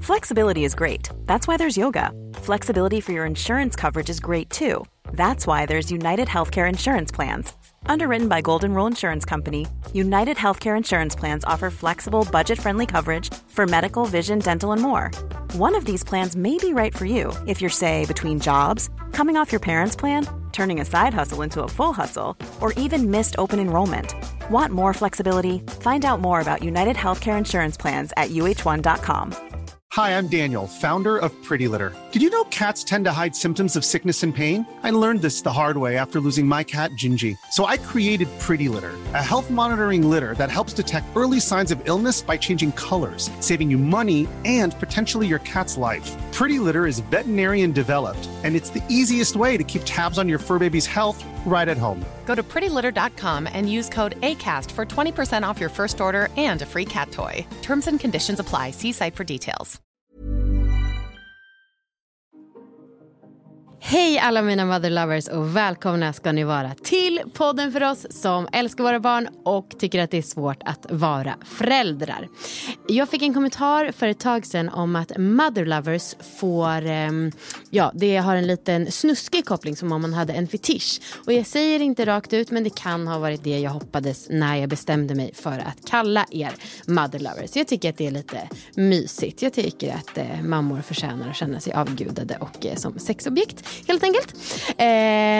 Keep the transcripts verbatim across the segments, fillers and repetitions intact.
Flexibility is great. That's why there's yoga. Flexibility for your insurance coverage is great too. That's why there's United Healthcare Insurance Plans. Underwritten by Golden Rule Insurance Company, United Healthcare Insurance Plans offer flexible, budget-friendly coverage for medical, vision, dental, and more. One of these plans may be right for you if you're, say, between jobs, coming off your parents' plan, turning a side hustle into a full hustle, or even missed open enrollment. Want more flexibility? Find out more about United Healthcare Insurance Plans at U H one dot com. Hi, I'm Daniel, founder of Pretty Litter. Did you know cats tend to hide symptoms of sickness and pain? I learned this the hard way after losing my cat, Gingy. So I created Pretty Litter, a health monitoring litter that helps detect early signs of illness by changing colors, saving you money and potentially your cat's life. Pretty Litter is veterinarian developed, and it's the easiest way to keep tabs on your fur baby's health right at home. Go to pretty litter dot com and use code ACAST for twenty percent off your first order and a free cat toy. Terms and conditions apply. See site for details. Hej alla mina mother lovers och välkomna ska ni vara till podden för oss som älskar våra barn och tycker att det är svårt att vara föräldrar. Jag fick en kommentar för ett tag sedan om att mother lovers får, ja, det har en liten snuskig koppling som om man hade en fetisch. Och jag säger inte rakt ut, men det kan ha varit det jag hoppades när jag bestämde mig för att kalla er mother lovers. Jag tycker att det är lite mysigt. Jag tycker att eh, mammor förtjänar att känna sig avgudade och eh, som sexobjekt. Helt enkelt. Eh,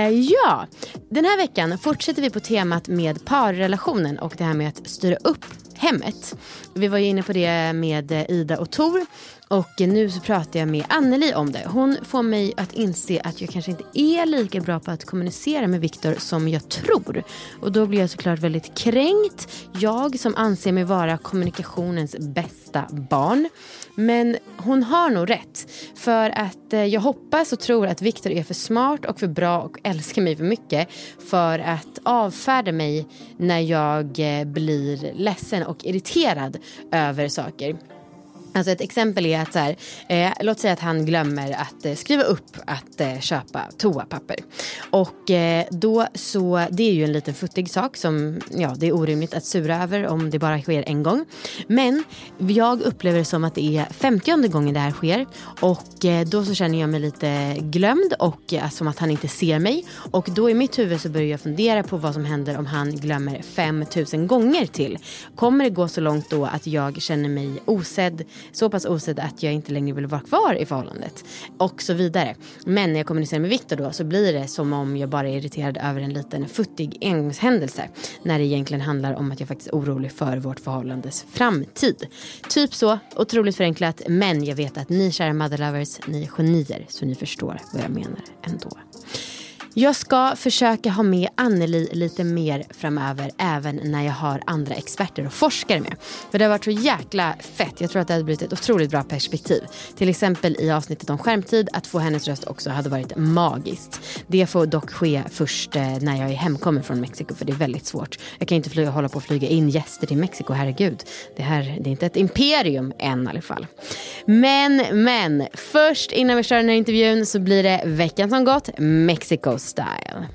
ja, den här veckan fortsätter vi på temat med parrelationen och det här med att styra upp hemmet. Vi var ju inne på det med Ida och Tor. Och nu så pratar jag med Anneli om det. Hon får mig att inse att jag kanske inte är lika bra på att kommunicera med Viktor som jag tror. Och då blir jag såklart väldigt kränkt. Jag som anser mig vara kommunikationens bästa barn. Men hon har nog rätt. För att eh, jag hoppas och tror att Viktor är för smart och för bra och älskar mig för mycket. För att avfärda mig när jag eh, blir ledsen och irriterad över saker. Alltså ett exempel är att så här, eh, låt säga att han glömmer att eh, skriva upp att eh, köpa toapapper. Och eh, då så, det är ju en liten futtig sak som, ja, det är orimligt att sura över om det bara sker en gång. Men jag upplever det som att det är femtionde gången det här sker. Och eh, då så känner jag mig lite glömd och eh, som att han inte ser mig. Och då i mitt huvud så börjar jag fundera på vad som händer om han glömmer fem tusen gånger till. Kommer det gå så långt då att jag känner mig osedd? Så pass osedd att jag inte längre vill vara kvar i förhållandet. Och så vidare. Men när jag kommunicerar med Viktor då så blir det som om jag bara är irriterad över en liten futtig engångshändelse. När det egentligen handlar om att jag faktiskt är orolig för vårt förhållandes framtid. Typ så, otroligt förenklat. Men jag vet att ni kära mother lovers, ni är genier. Så ni förstår vad jag menar ändå. Jag ska försöka ha med Anneli lite mer framöver även när jag har andra experter och forskare med. För det har varit så jäkla fett. Jag tror att det hade blivit ett otroligt bra perspektiv. Till exempel i avsnittet om skärmtid att få hennes röst också hade varit magiskt. Det får dock ske först när jag är hemkommen från Mexiko för det är väldigt svårt. Jag kan inte flyga, hålla på att flyga in gäster till Mexiko, herregud. Det här det är inte ett imperium än i alla fall. Men, men, först innan vi kör den här intervjun så blir det veckan som gått, Mexico style.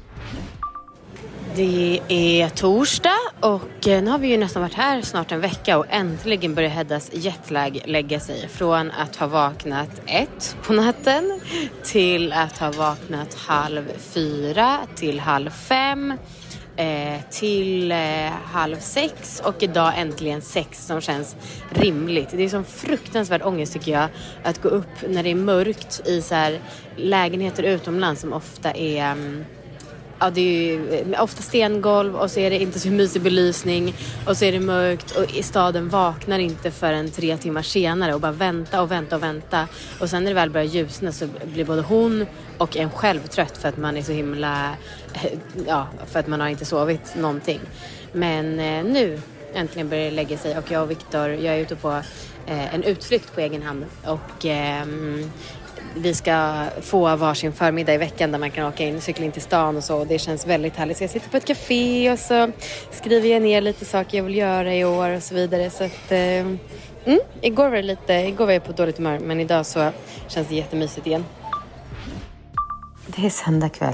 Det är torsdag och nu har vi ju nästan varit här snart en vecka och äntligen börjar Heddas jetlag lägga sig. Från att ha vaknat ett på natten till att ha vaknat halv fyra till halv fem eh, till eh, halv sex och idag äntligen sex som känns rimligt. Det är som fruktansvärd ångest tycker jag att gå upp när det är mörkt i så här lägenheter utomlands som ofta är... Um, Ja, det är ju ofta stengolv och så är det inte så mysig belysning och så är det mörkt och i staden vaknar inte förrän tre timmar senare och bara vänta och vänta och vänta. Och sen när det väl börjar ljusna så blir både hon och en själv trött för att man är så himla, ja, för att man har inte sovit någonting. Men eh, nu äntligen börjar det lägga sig och jag och Viktor, jag är ute på eh, en utflykt på egen hand och... Eh, vi ska få varsin förmiddag i veckan där man kan åka in och cykla in till stan och så. Och det känns väldigt härligt. Så jag sitter på ett café och så skriver jag ner lite saker jag vill göra i år och så vidare. Så att, eh, mm, igår var det lite, igår var jag på dåligt humör men idag så känns det jättemysigt igen. Det är söndag kväll.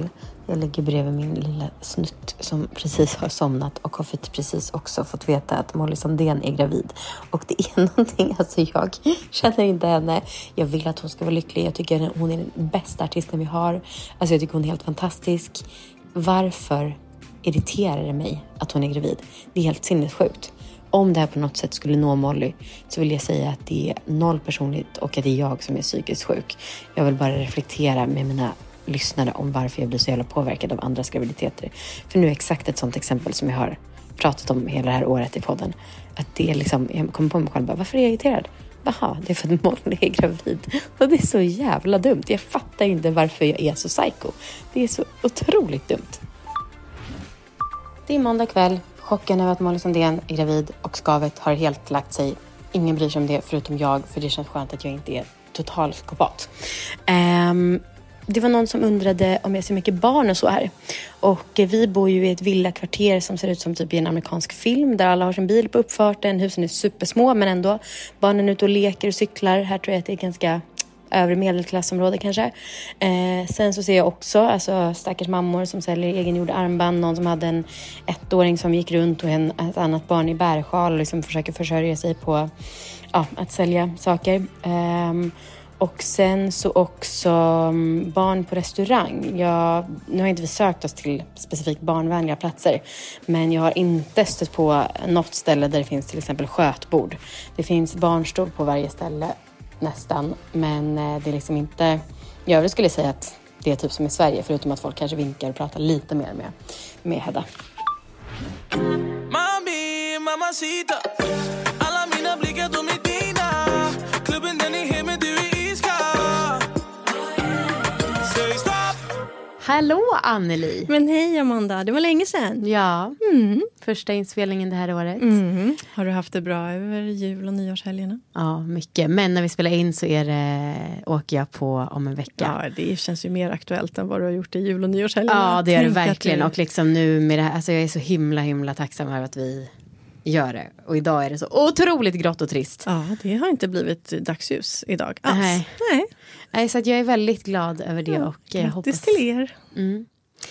Jag ligger bredvid min lilla snutt som precis har somnat och har precis också fått veta att Molly Sandén är gravid. Och det är någonting, alltså jag känner inte henne. Jag vill att hon ska vara lycklig. Jag tycker hon är den bästa artisten vi har. Alltså jag tycker hon är helt fantastisk. Varför irriterar det mig att hon är gravid? Det är helt sinnessjukt. Om det här på något sätt skulle nå Molly så vill jag säga att det är noll personligt och att det är jag som är psykiskt sjuk. Jag vill bara reflektera med mina lyssnare om varför jag blir så jävla påverkad av andras graviditeter. För nu är exakt ett sånt exempel som jag har pratat om hela det här året i podden. Att det är liksom, jag kommer på mig själv bara, varför är jag irriterad? Jaha, det är för att Molly är gravid. Och det är så jävla dumt. Jag fattar inte varför jag är så psycho. Det är så otroligt dumt. Det är måndag kväll. Chocken över att Molly Sandén är gravid och skavet har helt lagt sig. Ingen bryr sig om det förutom jag, för det känns skönt att jag inte är total skopat. Um, det var någon som undrade om jag ser mycket barn och så här. Och vi bor ju i ett villakvarter som ser ut som typ i en amerikansk film där alla har sin bil på uppfarten. Husen är supersmå men ändå. Barnen är ute och leker och cyklar. Här tror jag att det är ganska övre medelklassområde kanske. Eh, sen så ser jag också alltså, stackars mammor som säljer egengjorda armband. Någon som hade en ettåring som gick runt och en, ett annat barn i bärsjal och liksom försöker försörja sig på ja, att sälja saker. Eh, och sen så också um, barn på restaurang. Jag, nu har inte vi sökt oss till specifikt barnvänliga platser. Men jag har inte stött på något ställe där det finns till exempel skötbord. Det finns barnstol på varje ställe. Nästan, men det är liksom inte... Jag skulle säga att det är typ som i Sverige, förutom att folk kanske vinkar och pratar lite mer med, med Hedda. Mami, mamacita, alla mina blickar de är dina. Klubben den är hemma, du är iskall. Säg stopp! Hallå Anneli! Men hej Amanda, det var länge sedan. Ja, mm. Första inspelningen det här året. Mm. Har du haft det bra över jul- och nyårshelgerna? Ja, mycket. Men när vi spelar in så är det, åker jag på om en vecka. Ja, det känns ju mer aktuellt än vad du har gjort i jul- och nyårshelgerna. Ja, det är det Tänk verkligen. du... Och liksom nu med det här, alltså jag är så himla, himla tacksam över att vi gör det. Och idag är det så otroligt grått och trist. Ja, det har inte blivit dagsljus idag alls. Nej. Nej. Nej, så att jag är väldigt glad över det. Ja, och grattis hoppas... till er. Mm.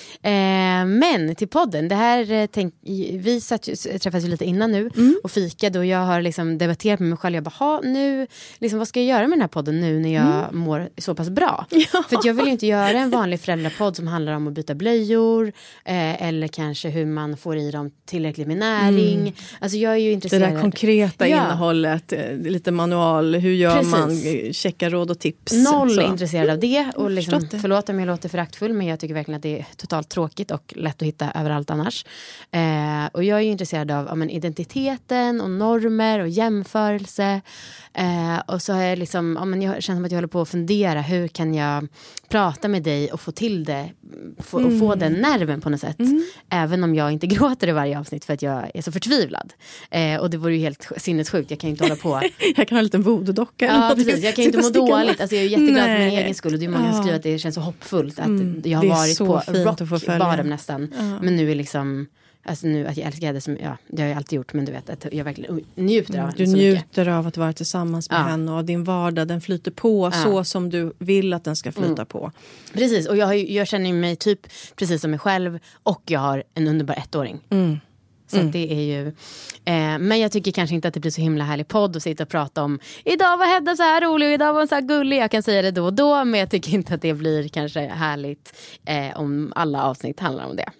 Eh, men till podden, det här tänk, vi satt, träffades ju lite innan nu mm. och fikade och jag har liksom debatterat med mig själv. Jag bara, ha, nu, liksom, vad ska jag göra med den här podden nu när jag mm. mår så pass bra? Ja. För att jag vill ju inte göra en vanlig föräldrapodd som handlar om att byta blöjor eh, eller kanske hur man får i dem tillräckligt med näring. Mm. Alltså jag är ju intresserad. Det där konkreta ja. innehållet, lite manual, hur gör Precis. man, checka råd och tips. Noll så. intresserad av det och liksom, det. förlåt om jag låter föraktfull, men jag tycker verkligen att det är totalt tråkigt och lätt att hitta överallt annars. Eh, och jag är ju intresserad av ja, men, identiteten och normer och jämförelse. Eh, och så har jag liksom, ja, men jag känner som att jag håller på att fundera, hur kan jag prata med dig och få till det, få, mm. och få den nerven på något sätt. Mm. Även om jag inte gråter i varje avsnitt för att jag är så förtvivlad. Eh, och det vore ju helt sinnessjukt, jag kan ju inte hålla på. Jag kan ha en liten voodoo-docka. Ja, precis. Jag kan ju inte må dåligt. Alltså, jag är jätteglad Nej. för min egen skull. Och det är många som ja. skriver att det känns så hoppfullt. Att mm. jag har varit på rock bottom nästan. Ja. Men nu är liksom... Alltså nu att jag älskar det som, ja, det har jag alltid gjort, men du vet att jag verkligen njuter av henne. Du njuter mycket. av att vara tillsammans med ja. henne och din vardag, den flyter på ja. så som du vill att den ska flyta mm. på. Precis, och jag, har, jag känner mig typ precis som mig själv och jag har en underbar ettåring. Mm. Så mm. det är ju eh, men jag tycker kanske inte att det blir så himla härlig podd att sitta och prata om idag var Hedda så här rolig och idag var hon så här gullig. Jag kan säga det då och då, men jag tycker inte att det blir kanske härligt eh, om alla avsnitt handlar om det.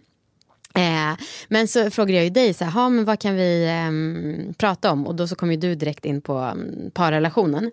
Eh, men så frågade jag ju dig så här, men vad kan vi eh, prata om? Och då så kom ju du direkt in på um, parrelationen.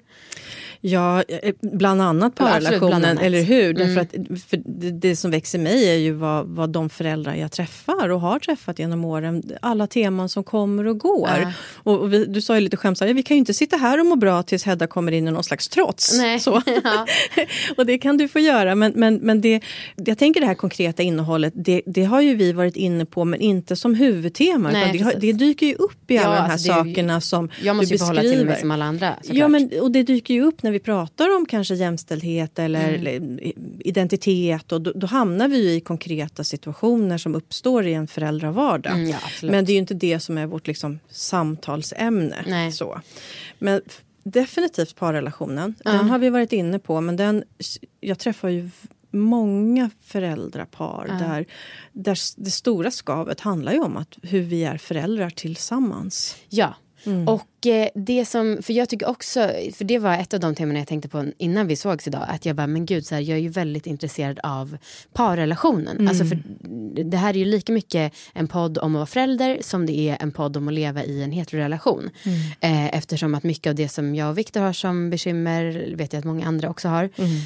Ja, bland annat parrelationen, bland annat. Eller hur? Mm. Därför att för det, det som växer mig är ju vad, vad de föräldrar jag träffar och har träffat genom åren, alla teman som kommer och går. Ja. Och, och vi, du sa ju lite skämtsamt, ja, vi kan ju inte sitta här och må bra tills Hedda kommer in i någon slags trots. Nej. Så. Ja. Och det kan du få göra, men, men, men det, jag tänker det här konkreta innehållet, det, det har ju vi varit inne på, men inte som huvudtema. Nej, utan det, har, det dyker ju upp i alla ja, de här alltså sakerna som jag måste du ju beskriver. Förhålla till mig som alla andra. Såklart. Ja, men, och det dyker ju upp när vi pratar om kanske jämställdhet eller mm. identitet, och då, då hamnar vi ju i konkreta situationer som uppstår i en föräldravardag. Mm, ja, men det är ju inte det som är vårt liksom samtalsämne. Nej. Så. Men definitivt parrelationen, uh-huh. den har vi varit inne på, men den, jag träffar ju många föräldrapar Ja. där, där det stora skavet handlar ju om att hur vi är föräldrar tillsammans. Ja. Mm. Och eh, det som, för jag tycker också, för det var ett av de teman jag tänkte på innan vi sågs idag, att jag bara, men gud, så här, jag är ju väldigt intresserad av parrelationen. Mm. Alltså för det här är ju lika mycket en podd om att vara förälder som det är en podd om att leva i en heterorelation. Mm. Eh, eftersom att mycket av det som jag och Victor har som bekymmer, vet jag att många andra också har. Mm.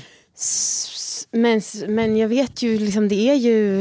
S- men, men jag vet ju, liksom, det är ju,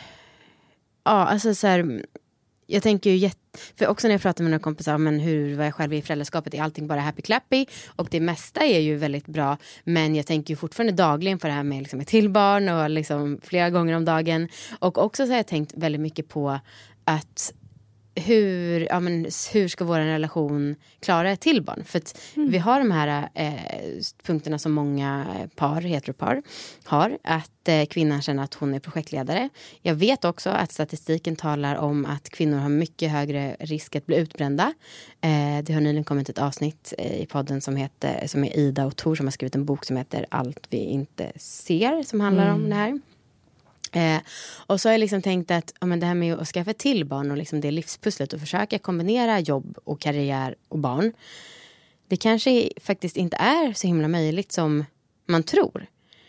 ja, alltså så här, jag tänker ju jätte, för också när jag pratar med några kompisar, men hur var jag själv i föräldraskapet, är allting bara happy clappy, och det mesta är ju väldigt bra, men jag tänker ju fortfarande dagligen på det här med liksom ett till barn och liksom flera gånger om dagen, och också så har jag tänkt väldigt mycket på att hur, ja, men, hur ska vår relation klara ett till barn? För att mm. vi har de här eh, punkterna som många par, heteropar har. Att eh, kvinnan känner att hon är projektledare. Jag vet också att statistiken talar om att kvinnor har mycket högre risk att bli utbrända. Eh, det har nyligen kommit ett avsnitt eh, i podden som heter, som är Ida och Tor som har skrivit en bok som heter Allt vi inte ser, som handlar mm. om det här. Eh, och så har jag liksom tänkt att ja, men det här med att skaffa till barn och liksom det livspusslet och försöka kombinera jobb och karriär och barn, det kanske faktiskt inte är så himla möjligt som man tror.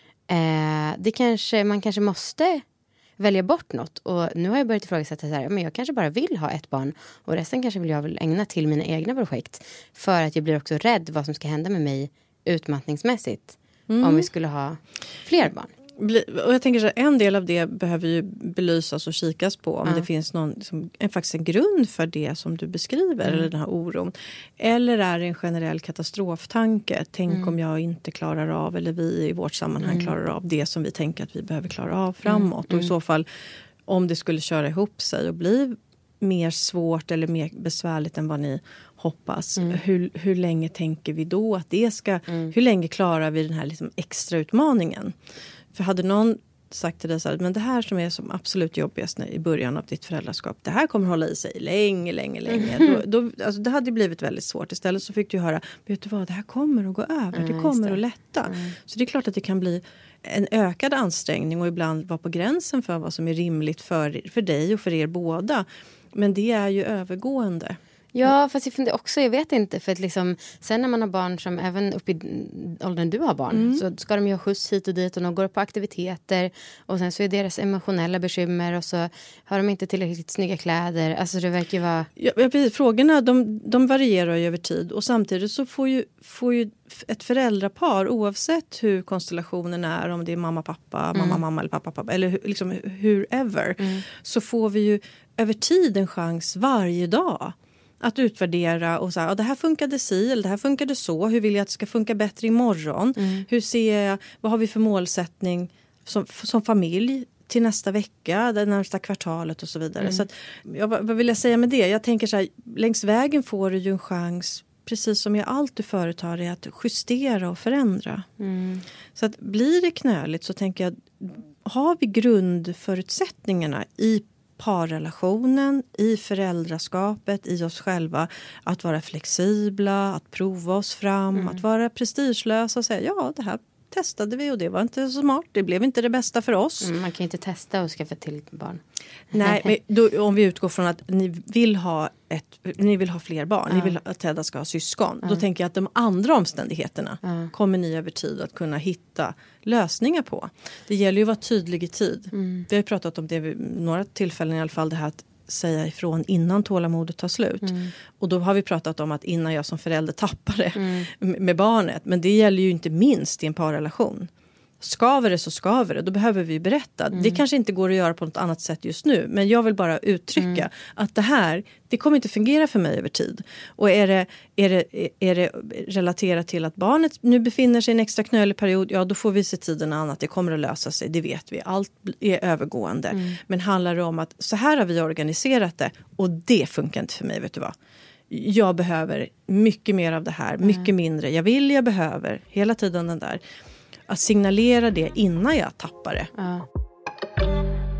Eh, det kanske, man kanske måste välja bort något, och nu har jag börjat ifrågasätta så här, men jag kanske bara vill ha ett barn och resten kanske vill jag väl ägna till mina egna projekt, för att jag blir också rädd vad som ska hända med mig utmattningsmässigt mm. om vi skulle ha fler barn. Och jag tänker så att en del av det behöver ju belysas och kikas på om mm. det finns någon, liksom, en, faktiskt en grund för det som du beskriver mm. eller den här oron. Eller är det en generell katastroftanke? Tänk mm. om jag inte klarar av, eller vi i vårt sammanhang mm. klarar av det som vi tänker att vi behöver klara av framåt. Mm. Och i så fall, om det skulle köra ihop sig och bli mer svårt eller mer besvärligt än vad ni hoppas. Mm. Hur, hur länge tänker vi då att det ska, mm. hur länge klarar vi den här liksom extra utmaningen? För hade någon sagt till dig så här, men det här som är som absolut jobbigast i början av ditt föräldraskap, det här kommer hålla i sig länge, länge, länge. Mm. Då, då, alltså det hade blivit väldigt svårt. Istället så fick du höra, vet du vad, det här kommer att gå över, mm, det kommer det. att lätta. Mm. Så det är klart att det kan bli en ökad ansträngning och ibland vara på gränsen för vad som är rimligt för, för dig och för er båda. Men det är ju övergående. Ja, fast jag funderar också, jag vet inte, för att liksom, sen när man har barn som även upp i åldern du har barn, mm. så ska de ju ha skjuts hit och dit och de går på aktiviteter, och sen så är deras emotionella bekymmer, och så har de inte tillräckligt snygga kläder, alltså det verkar ju vara... Ja, precis. Frågorna, de, de varierar ju över tid, och samtidigt så får ju, får ju ett föräldrapar, oavsett hur konstellationen är, om det är mamma, pappa, mm. mamma, mamma eller pappa, pappa, eller liksom hur ever, mm. så får vi ju över tid en chans varje dag att utvärdera och säga, ja, det här funkade si eller det här funkade så. Hur vill jag att det ska funka bättre imorgon? Mm. Hur ser jag, vad har vi för målsättning som, som familj till nästa vecka, det närmsta kvartalet och så vidare. Mm. Så att, ja, vad, vad vill jag säga med det? Jag tänker så här, längs vägen får du ju en chans, precis som i allt du företar dig, att justera och förändra. Mm. Så att blir det knöligt, så tänker jag, har vi grundförutsättningarna i parrelationen, i föräldraskapet, i oss själva, att vara flexibla, att prova oss fram, mm. att vara prestigelösa och säga, ja, det här testade vi och det var inte så smart, det blev inte det bästa för oss. Mm, man kan inte testa och skaffa till barn. Nej, men då, om vi utgår från att ni vill ha ett, ni vill ha fler barn, ja. ni vill att Tedda ska ha syskon, ja. då tänker jag att de andra omständigheterna ja. kommer ni över tid att kunna hitta lösningar på. Det gäller ju att vara tydlig i tid. Mm. Vi har ju pratat om det vid några tillfällen i alla fall, det här att säga ifrån innan tålamodet tar slut. Mm. Och då har vi pratat om att innan jag som förälder tappar det mm. med barnet. Men det gäller ju inte minst i en parrelation. Skaver det så skaver det, då behöver vi berätta. Mm. Det kanske inte går att göra på något annat sätt just nu, men jag vill bara uttrycka mm. att det här, det kommer inte fungera för mig över tid. Och är det, är det, är det relaterat till att barnet nu befinner sig i en extra knölig period, ja då får vi se tiden an att det kommer att lösa sig, det vet vi. Allt är övergående. Mm. Men handlar det om att så här har vi organiserat det och det funkar inte för mig, vet du vad? Jag behöver mycket mer av det här, mycket mm. mindre. Jag vill, jag behöver, hela tiden den där. Att signalera det innan jag tappar det. Ja. I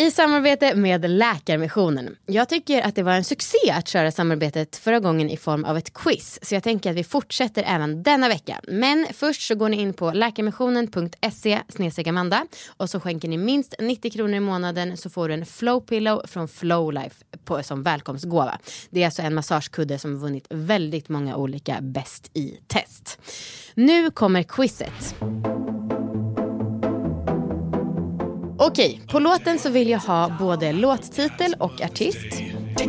I samarbete med Läkarmissionen. Jag tycker att det var en succé att köra samarbetet förra gången i form av ett quiz. Så jag tänker att vi fortsätter även denna vecka. Men först så går ni in på läkarmissionen punkt se snedstreck Amanda. Och så skänker ni minst nittio kronor i månaden, så får du en Flow Pillow från Flowlife på, som välkomstgåva. Det är alltså en massagekudde som vunnit väldigt många olika bäst i test. Nu kommer quizet. Okej, på låten så vill jag ha både låttitel och artist.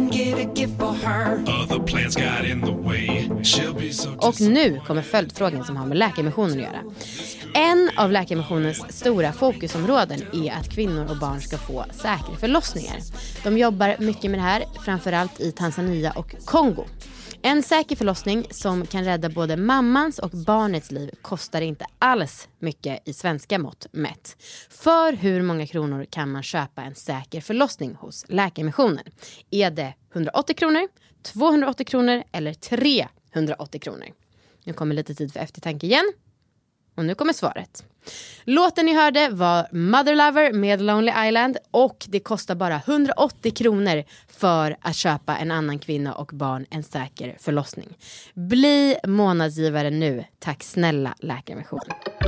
Och nu kommer följdfrågan som har med Läkarmissionen att göra. En av Läkarmissionens stora fokusområden är att kvinnor och barn ska få säkra förlossningar. De jobbar mycket med det här, framförallt i Tanzania och Kongo. En säker förlossning som kan rädda både mammans och barnets liv kostar inte alls mycket i svenska mått mätt. För hur många kronor kan man köpa en säker förlossning hos Läkarmissionen? Är det hundraåttio kronor, tvåhundraåttio kronor eller trehundraåttio kronor? Nu kommer lite tid för eftertanke igen. Och nu kommer svaret. Låten ni hörde var Mother Lover med Lonely Island och det kostar bara hundraåttio kronor för att köpa en annan kvinna och barn en säker förlossning. Bli månadsgivare nu. Tack snälla Läkarmissionen.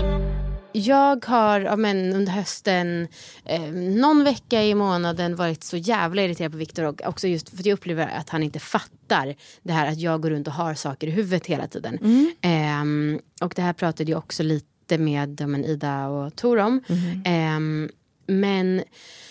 Jag har ja, men, under hösten eh, någon vecka i månaden varit så jävla irriterad på Victor, och också just för att jag upplever att han inte fattar det här att jag går runt och har saker i huvudet hela tiden. Mm. Eh, och det här pratade jag också lite med men, Ida och Tor om. Mm. Eh, men...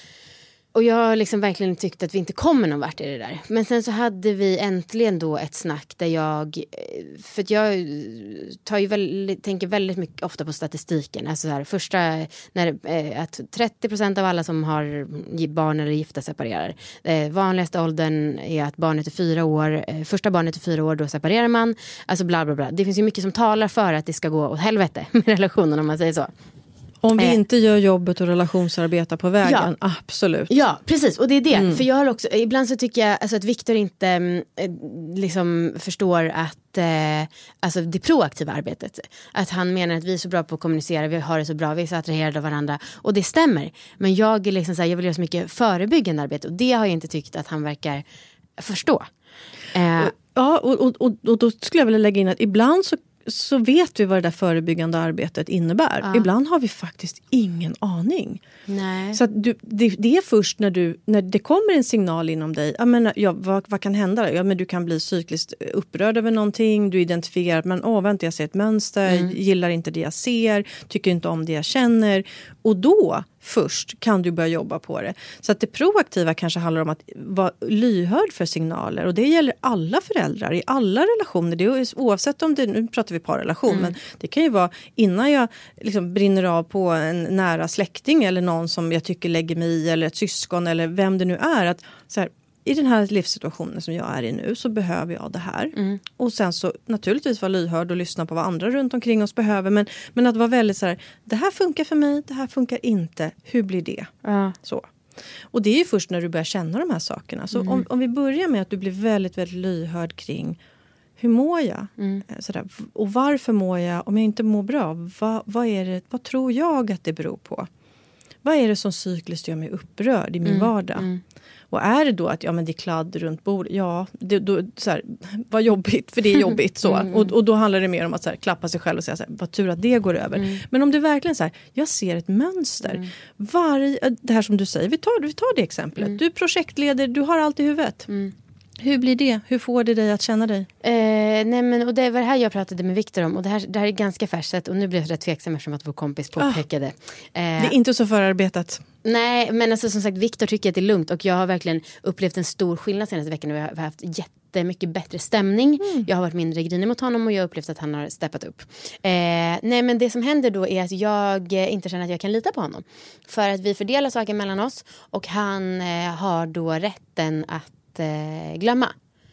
Och jag har liksom verkligen tyckt att vi inte kommer någon vart i det där. Men sen så hade vi äntligen då ett snack där jag... För att jag tar ju väldigt, tänker väldigt mycket ofta på statistiken. Alltså så här, första... När, eh, att trettio procent av alla som har barn eller gifta separerar. Eh, vanligaste åldern är att barnet är fyra år. Eh, första barnet är fyra år, då separerar man. Alltså bla bla bla. Det finns ju mycket som talar för att det ska gå åt helvete med relationen, om man säger så. Om vi inte gör jobbet och relationsarbeta på vägen, ja. Absolut. Ja, precis. Och det är det. Mm. För jag har också, ibland så tycker jag alltså, att Victor inte eh, liksom förstår att eh, alltså det proaktiva arbetet. Att han menar att vi är så bra på att kommunicera, vi har det så bra, vi är så attraherade av varandra. Och det stämmer. Men jag, är liksom så här, jag vill göra så mycket förebyggande arbete. Och det har jag inte tyckt att han verkar förstå. Eh, ja, och, och, och, och då skulle jag vilja lägga in att ibland så så vet vi vad det där förebyggande arbetet innebär. Ja. Ibland har vi faktiskt ingen aning. Nej. Så att du, det, det är först när, du, när det kommer en signal inom dig. Jag menar, ja, vad, vad kan hända? Ja, men du kan bli cykliskt upprörd över någonting. Du identifierar, men åh, vänta, jag ser ett mönster. Mm. Gillar inte det jag ser. Tycker inte om det jag känner. Och då först kan du börja jobba på det. Så att det proaktiva kanske handlar om att vara lyhörd för signaler. Och det gäller alla föräldrar i alla relationer. Det är, oavsett om det, nu pratar vi parrelation, mm. men det kan ju vara innan jag liksom brinner av på en nära släkting eller någon som jag tycker lägger mig i, eller ett syskon eller vem det nu är. Att så här, i den här livssituationen som jag är i nu så behöver jag det här. Mm. Och sen så naturligtvis vara lyhörd och lyssna på vad andra runt omkring oss behöver. Men, men att vara väldigt så här, det här funkar för mig, det här funkar inte. Hur blir det? Uh. Så. Och det är ju först när du börjar känna de här sakerna. Så mm. om, om vi börjar med att du blir väldigt, väldigt lyhörd kring hur mår jag? Mm. Sådär. Och varför mår jag? Om jag inte mår bra, vad, vad, är det, vad tror jag att det beror på? Vad är det som cykliskt gör mig upprörd i min mm. vardag? Mm. Och är det då att ja, men det är kladd runt bordet, ja, det, då, så här, vad jobbigt, för det är jobbigt så. Mm. Och, och då handlar det mer om att så här, klappa sig själv och säga så här, vad tur att det går över. Mm. Men om det verkligen så här, jag ser ett mönster. Mm. Varje, det här som du säger, vi tar, vi tar det exemplet. Mm. Du projektleder, du har allt i huvudet. Mm. Hur blir det? Hur får det dig att känna dig? Eh, nej men, och det var det här jag pratade med Victor om. Och det här, det här är ganska färskt. Och nu blir jag rätt tveksam eftersom att vår kompis påpekade. Eh, det är inte så förarbetat. Nej, men alltså, som sagt, Victor tycker att det är lugnt. Och jag har verkligen upplevt en stor skillnad senaste veckan. Vi har haft jättemycket bättre stämning. Mm. Jag har varit mindre grinig mot honom. Och jag har upplevt att han har steppat upp. Eh, nej, men det som händer då är att jag eh, inte känner att jag kan lita på honom. För att vi fördelar saker mellan oss. Och han eh, har då rätten att eh, glömma.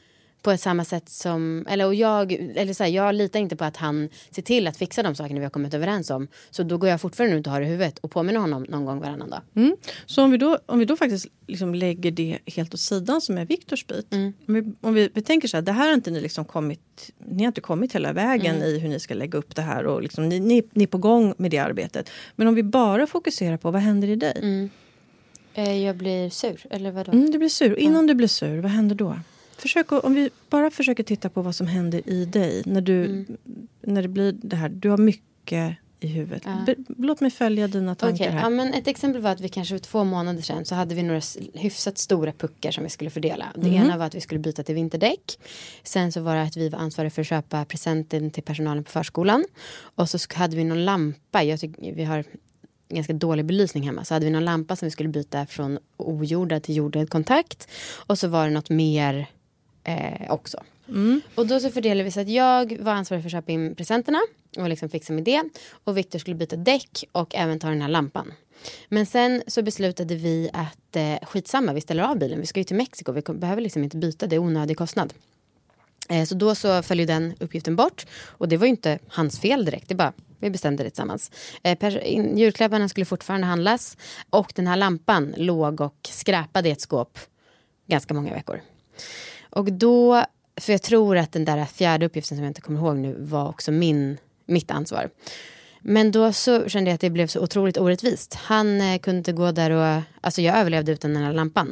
På ett samma sätt som, eller och jag, eller så här, jag litar inte på att han ser till att fixa de sakerna vi har kommit överens om. Så då går jag fortfarande ut och har det i huvudet och påminner honom någon gång varannan dag. Mm. Så om vi då, om vi då faktiskt liksom lägger det helt åt sidan som är Viktors bit. Mm. Om, vi, om vi, vi tänker så här, det här har inte ni liksom kommit, ni har inte kommit hela vägen mm. i hur ni ska lägga upp det här och liksom, ni, ni, ni är på gång med det arbetet. Men om vi bara fokuserar på vad händer i dig? Mm. Jag blir sur, eller vadå? Mm, du blir sur. Innan ja. du blir sur, vad händer då? Försök, om vi bara försöker titta på vad som händer i dig. När, du, mm. när det blir det här, du har mycket i huvudet. Ja. B- låt mig följa dina tankar okay. här. Ja, men ett exempel var att vi kanske för två månader sedan så hade vi några hyfsat stora puckar som vi skulle fördela. Det mm. ena var att vi skulle byta till vinterdäck. Sen så var det att vi var ansvariga för att köpa presenten till personalen på förskolan. Och så hade vi någon lampa. Jag tycker vi har ganska dålig belysning hemma. Så hade vi någon lampa som vi skulle byta från ojordad till jordad kontakt. Och så var det något mer eh, också. Mm. Och då så fördelade vi så att jag var ansvarig för att köpa in presenterna och liksom fixa med det. Och Victor skulle byta däck och även ta den här lampan. Men sen så beslutade vi att eh, skitsamma, vi ställer av bilen. Vi ska ju till Mexiko, vi behöver liksom inte byta, det är onödig kostnad. Eh, så då så följer den uppgiften bort. Och det var ju inte hans fel direkt, det bara, vi bestämde det tillsammans. Eh, pers- julklapparna skulle fortfarande handlas. Och den här lampan låg och skräpade i ett skåp ganska många veckor. Och då, för jag tror att den där fjärde uppgiften som jag inte kommer ihåg nu var också min, mitt ansvar. Men då så kände jag att det blev så otroligt orättvist. Han eh, kunde inte gå där och, alltså jag överlevde utan den här lampan.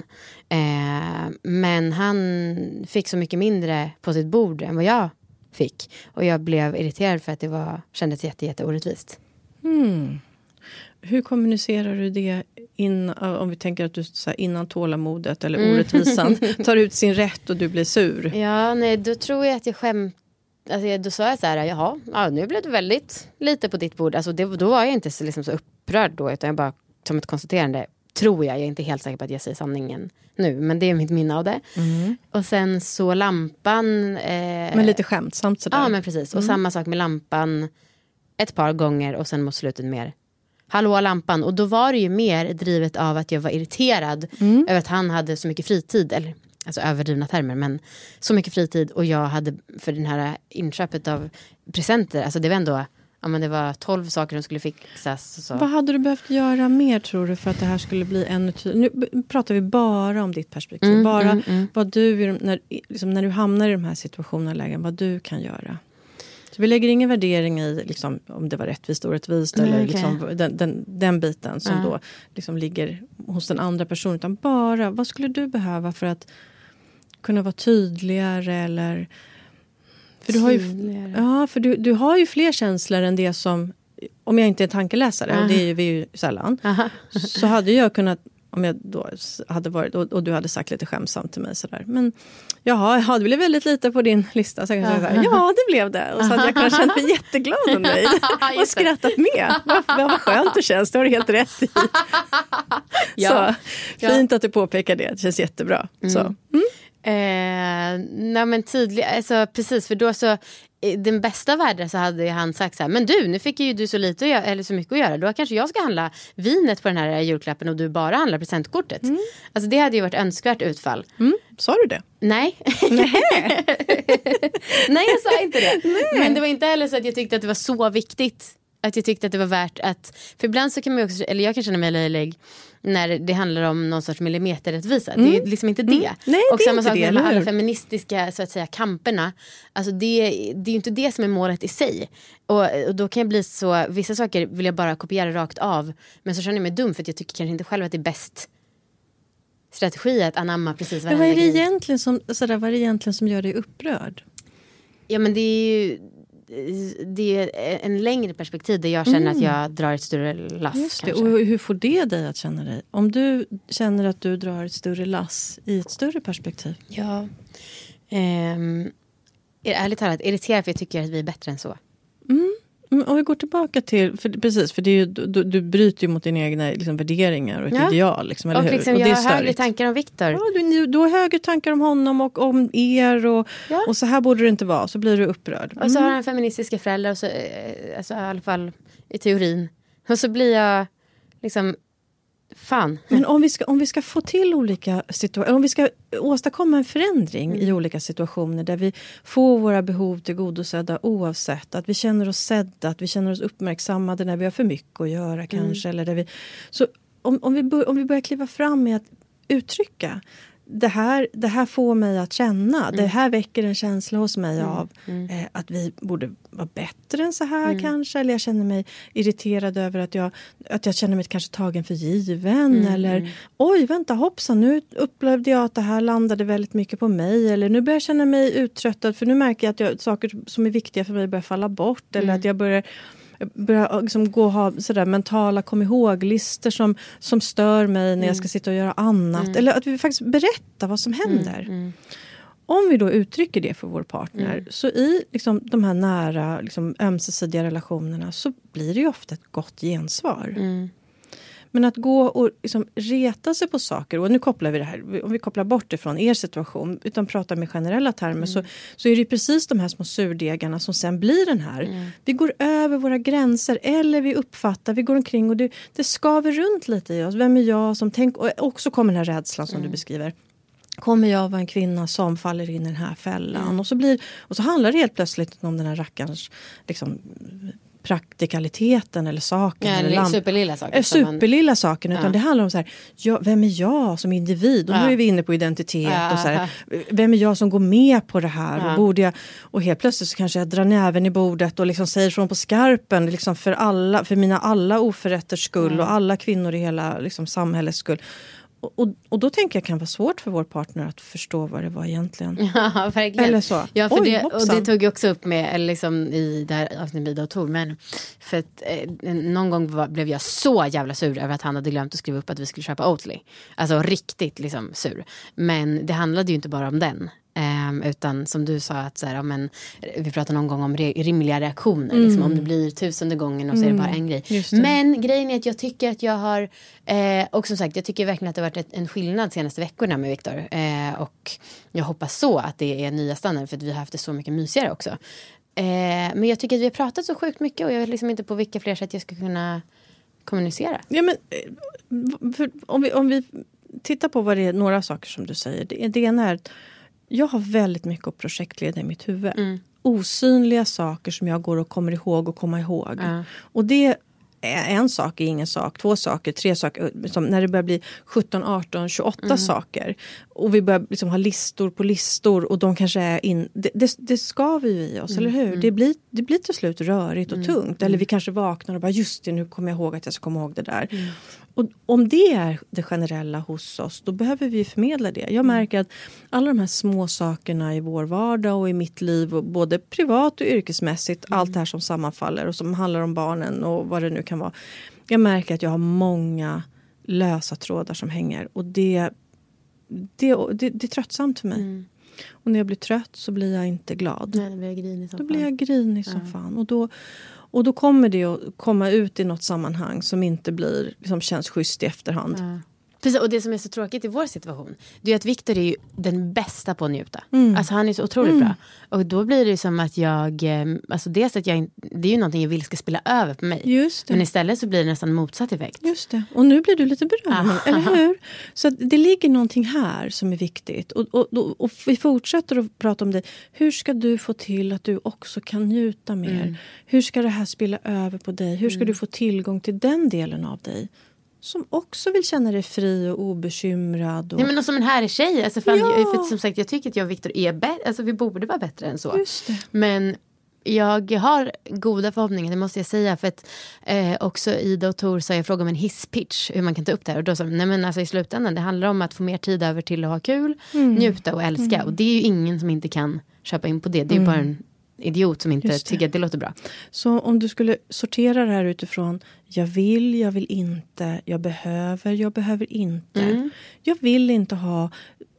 Eh, men han fick så mycket mindre på sitt bord än vad jag fick. Och jag blev irriterad för att det var, kändes jätte, jätte orättvist. Mm. Hur kommunicerar du det in, om vi tänker att du så här, innan tålamodet eller mm. orättvisan tar ut sin rätt och du blir sur? Ja, nej, då tror jag att jag skämt. Alltså, då sa jag så här, jaha, ja, nu blev det väldigt lite på ditt bord. Alltså, det, då var jag inte så, liksom, så upprörd då, utan jag bara som ett konstaterande, tror jag. Jag är inte helt säker på att jag säger sanningen nu, men det är mitt minne av det. Mm. Och sen så lampan... Eh, men lite skämtsamt sådär. Ja, men precis. Och mm. samma sak med lampan ett par gånger och sen mot slutet mer. Hallå lampan. Och då var det ju mer drivet av att jag var irriterad mm. över att han hade så mycket fritid, eller... Alltså överdrivna termer, men så mycket fritid och jag hade för den här inköpet av presenter, alltså det var ändå, ja men det var tolv saker som skulle fixas. Så. Vad hade du behövt göra mer tror du för att det här skulle bli ännu tydligare? Nu pratar vi bara om ditt perspektiv, mm, bara mm, mm. vad du, när, liksom, när du hamnar i de här situationerna lägen, vad du kan göra. Så vi lägger ingen värdering i liksom, om det var rättvist och orättvist mm, eller okay. liksom, den, den, den biten som ja. då liksom ligger hos den andra personen, utan bara, vad skulle du behöva för att kunna vara tydligare eller för du har ju ja för du du har ju fler känslor än det som, om jag inte är tankeläsare uh-huh. och det är ju vi ju sällan uh-huh. så hade jag kunnat, om jag då hade varit och, och du hade sagt lite skämsamt till mig sådär, men jaha, ja, det blev väldigt lite på din lista så jag kan uh-huh. säga såhär, ja det blev det och så hade jag kanske känt mig jätteglad om dig och skrattat med. Vad, vad skönt det känns, det har du helt rätt i. ja. Så fint ja. att du påpekar det, det känns jättebra. Mm. Så mm. Eh, nej men tydligt, alltså precis, för då så i den bästa världen så hade han sagt så här, men du, nu fick ju du så lite att göra, eller så mycket att göra, då kanske jag ska handla vinet på den här julklappen och du bara handlar presentkortet. Mm. Alltså det hade ju varit önskvärt utfall. Mm. Sa du det? Nej. Nej. Nej, jag sa inte det. Nej. Men det var inte heller så att jag tyckte att det var så viktigt. Att jag tyckte att det var värt att, för ibland så kan man ju också, eller jag kan känna mig löjlig när det handlar om någon sorts millimeterrättvisa. Mm. Det är liksom inte det. Mm. Nej, och det samma sak med de alla feministiska så att säga kamperna. Alltså det, det är ju inte det som är målet i sig. Och, och då kan jag bli så, vissa saker vill jag bara kopiera rakt av. Men så känner jag mig dum för att jag tycker kanske inte själv att det är bäst strategi att anamma precis vad. Men vad är det egentligen som, sådär, vad är det egentligen som gör dig upprörd? Ja men det är ju det är en längre perspektiv där jag känner mm. att jag drar ett större lass. Just det. Och hur får det dig att känna dig? Om du känner att du drar ett större lass i ett större perspektiv. Ja. Ehm, ärligt talat irriterar för jag tycker att vi är bättre än så. Mm. Om vi går tillbaka till, för, precis, för det är ju, du, du bryter ju mot dina egna liksom, värderingar och ett ja. ideal. Liksom, eller och hur? Liksom, och jag det är har högre tankar om Victor. Ja, du, du har högre tankar om honom och om er och, ja. och så här borde det inte vara, så blir du upprörd. Mm. Och så har han feministiska föräldrar, och så, alltså, i alla fall i teorin. Och så blir jag liksom... Fan. Men om vi ska, om vi ska få till olika situationer, om vi ska åstadkomma en förändring mm. i olika situationer där vi får våra behov tillgodosedda oavsett, att vi känner oss sedda, att vi känner oss uppmärksammade när vi har för mycket att göra kanske, mm. eller där vi, så om, om, vi bör, om vi börjar kliva fram med att uttrycka det här, det här får mig att känna. Mm. Det här väcker en känsla hos mig mm. av mm. Eh, att vi borde vara bättre än så här mm. kanske. Eller jag känner mig irriterad över att jag, att jag känner mig kanske tagen för given. Mm. Eller oj, vänta, hoppsan, nu upplevde jag att det här landade väldigt mycket på mig. Eller nu börjar jag känna mig uttröttad för nu märker jag att jag, saker som är viktiga för mig börjar falla bort. Eller mm. att jag börjar... börjar liksom gå och ha sådär mentala kom ihåg-listor som, som stör mig när mm. jag ska sitta och göra annat. Mm. Eller att vi faktiskt berättar vad som händer. Mm. Mm. Om vi då uttrycker det för vår partner mm. så i liksom, de här nära liksom, ömsesidiga relationerna så blir det ju ofta ett gott gensvar. Mm. Men att gå och liksom reta sig på saker, och nu kopplar vi det här, om vi kopplar bort det från er situation utan pratar med generella termer mm. så, så är det precis de här små surdegarna som sen blir den här. Mm. Vi går över våra gränser eller vi uppfattar, vi går omkring och det, det skaver runt lite i oss. Vem är jag som tänker, och också kommer den här rädslan som mm. du beskriver. Kommer jag vara en kvinna som faller in i den här fällan? Mm. Och, så blir, och så handlar det helt plötsligt om den här rackarns liksom, praktikaliteten eller saken. Ja, eller superlilla saker. Superlilla man... saken. Utan ja. Det handlar om så här, ja, vem är jag som individ? Och ja. Nu är vi inne på identitet. Ja. Och så här, vem är jag som går med på det här? Ja. Och, borde jag, och helt plötsligt så kanske jag drar näven i bordet och liksom säger från på skarpen liksom för, alla, för mina alla oförrätters skull ja. Och alla kvinnor i hela liksom, samhällets skull. Och, och då tänker jag kan vara svårt för vår partner att förstå vad det var egentligen. Ja, verkligen. Eller så. Ja, för Oj, det, och det tog jag också upp med eller liksom i det här avsnittet med Tor. Men för att eh, någon gång var, blev jag så jävla sur över att han hade glömt att skriva upp att vi skulle köpa Oatly. Alltså riktigt liksom sur. Men det handlade ju inte bara om den. Um, utan som du sa att så här, ja, men, vi pratade någon gång om re- rimliga reaktioner mm. liksom, om det blir tusende gången och så är det bara en grej. Men grejen är att jag tycker att jag har eh, och som sagt jag tycker verkligen att det har varit ett, en skillnad senaste veckorna med Viktor eh, och jag hoppas så att det är nya standard för att vi har haft det så mycket mysigare också. Eh, men jag tycker att vi har pratat så sjukt mycket och jag vet liksom inte på vilka fler sätt jag ska kunna kommunicera. Ja, men för, om, vi, om vi tittar på vad det är, några saker som du säger. Det, det ena är jag har väldigt mycket att projektleda i mitt huvud. Mm. Osynliga saker som jag går och kommer ihåg och kommer ihåg. Mm. Och det är en sak, är ingen sak. Två saker, tre saker. Som när det börjar bli sjutton, arton, tjugoåtta mm. saker. Och vi börjar liksom ha listor på listor. Och de kanske är in... Det, det, det ska vi i oss, mm. eller hur? Mm. Det, blir, det blir till slut rörigt och mm. tungt. Eller vi kanske vaknar och bara just det, nu kommer jag ihåg att jag ska komma ihåg det där. Mm. Och om det är det generella hos oss, då behöver vi förmedla det. Jag märker att alla de här små sakerna i vår vardag och i mitt liv, både privat och yrkesmässigt, mm. allt det här som sammanfaller och som handlar om barnen och vad det nu kan vara. Jag märker att jag har många lösa trådar som hänger och det, det, det, det är tröttsamt för mig. Mm. Och när jag blir trött så blir jag inte glad. Nej, då blir jag grinig som då fan. blir jag grinig som ja. fan. Och då... Och då kommer det att komma ut i något sammanhang som inte blir, liksom, känns schysst i efterhand. Ja. Precis, och det som är så tråkigt i vår situation, det är att Viktor är ju den bästa på att njuta. Mm. Alltså han är så otroligt mm. bra. Och då blir det som att jag, alltså dels att jag, det är ju någonting jag vill ska spela över på mig. Just det. Men istället så blir det nästan motsatt effekt. Just det, och nu blir du lite berömd, eller hur? Så att det ligger någonting här som är viktigt. Och, och, och, och vi fortsätter att prata om det. Hur ska du få till att du också kan njuta mer? Mm. Hur ska det här spela över på dig? Hur ska mm. du få tillgång till den delen av dig? Som också vill känna dig fri och obekymrad. Och... Ja, men som en härlig tjej. Alltså, fan, ja. jag, för som sagt, jag tycker att jag och Viktor är bättre. Alltså, vi borde vara bättre än så. Just det. Men jag har goda förhoppningar, det måste jag säga. För att eh, också Ida och Tor sa, jag frågade om en hisspitch. Hur man kan ta upp det här. Och då sa nej men alltså i slutändan, det handlar om att få mer tid över till att ha kul. Mm. Njuta och älska. Mm. Och det är ju ingen som inte kan köpa in på det. Det är ju mm. bara en idiot som inte tycker att det låter bra. Så om du skulle sortera det här utifrån jag vill, jag vill inte, jag behöver, jag behöver inte. Mm. Jag vill inte ha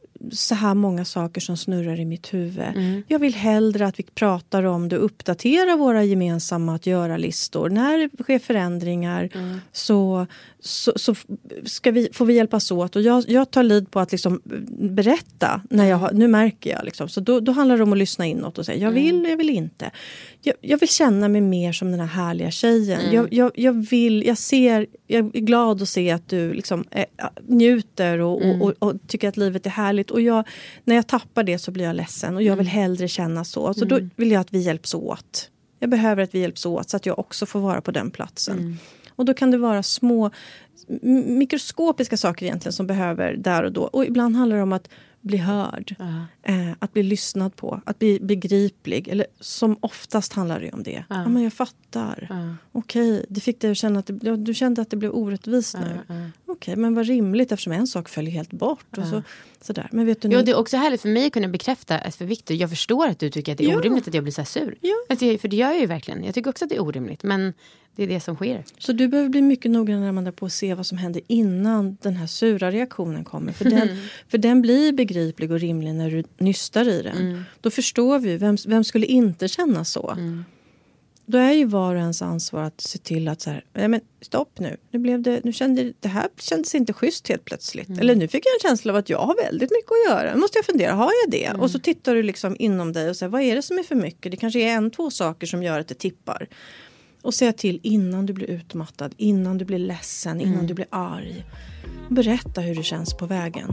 så här många saker som snurrar i mitt huvud. Mm. Jag vill hellre att vi pratar om det och uppdaterar våra gemensamma att göra-listor. När det sker förändringar mm. så, så, så ska vi, får vi hjälpas åt. Och jag, jag tar lid på att liksom berätta. När jag har, nu märker jag. Liksom. Så då, då handlar det om att lyssna inåt och säga jag vill, mm. jag vill inte. Jag, jag vill känna mig mer som den här härliga tjejen. Mm. Jag, jag, jag vill, jag ser, jag är glad att se att du liksom äh, njuter och, mm. och, och, och tycker att livet är härligt. Och jag, när jag tappar det så blir jag ledsen. Och jag vill hellre känna så. Så mm. då vill jag att vi hjälps åt. Jag behöver att vi hjälps åt så att jag också får vara på den platsen. Mm. Och då kan det vara små mikroskopiska saker egentligen som behöver där och då. Och ibland handlar det om att bli hörd. Uh-huh. Eh, att bli lyssnad på. Att bli begriplig. Eller som oftast handlar det om det. Uh-huh. Ja, men jag fattar. Uh-huh. Okej, okay, det fick dig att känna att det, ja, du kände att det blev orättvist nu. Uh-huh. Okej, okay, men vad rimligt eftersom en sak följer helt bort. Uh-huh. Och så, sådär. Men vet du nu... Jo, det är också härligt för mig att kunna bekräfta att för Victor, jag förstår att du tycker att det är ja. orimligt att jag blir så här sur. Ja. Alltså, för det gör jag ju verkligen. Jag tycker också att det är orimligt. Men det är det som sker. Så du behöver bli mycket noggrannare när man på att se vad som händer innan den här sura reaktionen kommer. För den, för den blir begriplig och rimlig när du nystar i den. Mm. Då förstår vi, vem, vem skulle inte känna så? Mm. Då är ju var och ens ansvar att se till att så här, ja, men stopp nu. Nu blev det, nu kände, det här kändes inte schysst helt plötsligt. Mm. Eller nu fick jag en känsla av att jag har väldigt mycket att göra. Nu måste jag fundera, har jag det? Mm. Och så tittar du liksom inom dig och säger, vad är det som är för mycket? Det kanske är en, två saker som gör att det tippar. Och säga till innan du blir utmattad, innan du blir ledsen, innan mm. du blir arg. Berätta hur det känns på vägen.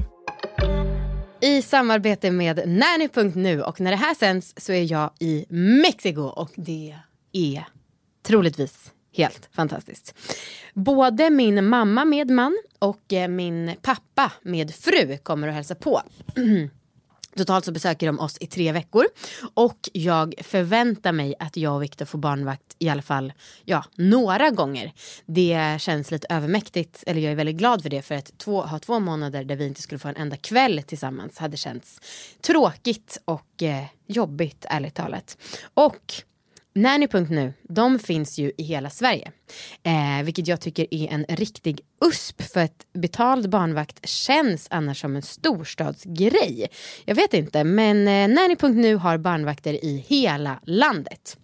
I samarbete med Nanny punkt nu, och när det här sänds så är jag i Mexiko och det är troligtvis helt fantastiskt. Både min mamma med man och min pappa med fru kommer att hälsa på. Totalt så besöker de oss i tre veckor. Och jag förväntar mig att jag och Victor får barnvakt i alla fall ja, några gånger. Det känns lite övermäktigt. Eller jag är väldigt glad för det. För att två, ha två månader där vi inte skulle få en enda kväll tillsammans hade känts tråkigt och eh, jobbigt, ärligt talat. Och Nanny punkt nu, de finns ju i hela Sverige. Eh, vilket jag tycker är en riktig usp, för att betald barnvakt känns annars som en storstadsgrej. Jag vet inte, men eh, Nanny punkt nu har barnvakter i hela landet.